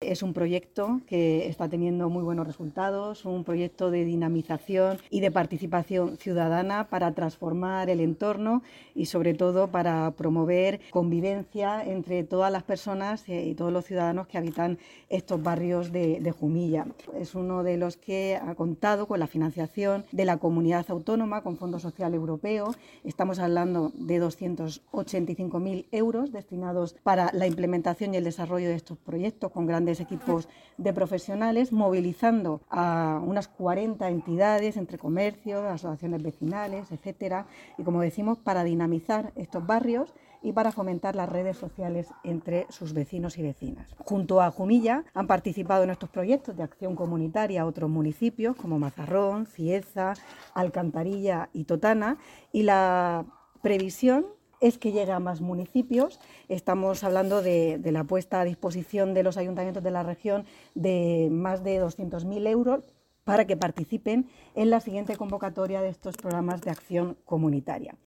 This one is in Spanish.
Es un proyecto que está teniendo muy buenos resultados, un proyecto de dinamización y de participación ciudadana para transformar el entorno y sobre todo para promover convivencia entre todas las personas y todos los ciudadanos que habitan estos barrios de Jumilla. Es uno de los que ha contado con la financiación de la Comunidad Autónoma con Fondo Social Europeo. Estamos hablando de 285.000 euros destinados para la implementación y el desarrollo de estos proyectos con grandes equipos de profesionales, movilizando a unas 40 entidades entre comercios, asociaciones vecinales, etcétera, y como decimos, para dinamizar estos barrios y para fomentar las redes sociales entre sus vecinos y vecinas. Junto a Jumilla han participado en estos proyectos de acción comunitaria otros municipios como Mazarrón, Cieza, Alcantarilla y Totana, y la previsión es que llegue a más municipios. Estamos hablando de la puesta a disposición de los ayuntamientos de la región de más de 200.000 euros para que participen en la siguiente convocatoria de estos programas de acción comunitaria.